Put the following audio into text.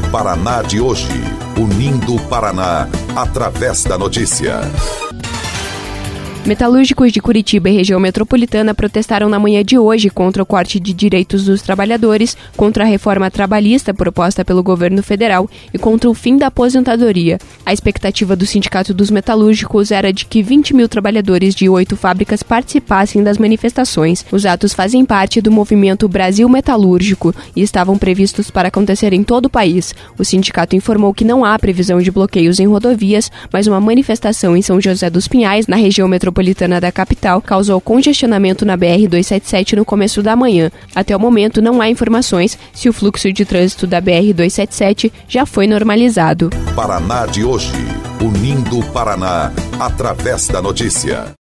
Paraná de hoje, unindo o Paraná através da notícia. Metalúrgicos de Curitiba e região metropolitana protestaram na manhã de hoje contra o corte de direitos dos trabalhadores, contra a reforma trabalhista proposta pelo governo federal e contra o fim da aposentadoria. A expectativa do Sindicato dos Metalúrgicos era de que 20 mil trabalhadores de 8 fábricas participassem das manifestações. Os atos fazem parte do movimento Brasil Metalúrgico e estavam previstos para acontecer em todo o país. O sindicato informou que não há previsão de bloqueios em rodovias, mas uma manifestação em São José dos Pinhais, na região metropolitana da capital, causou congestionamento na BR-277 no começo da manhã. Até o momento, não há informações se o fluxo de trânsito da BR-277 já foi normalizado. Paraná de hoje, unindo o Paraná através da notícia.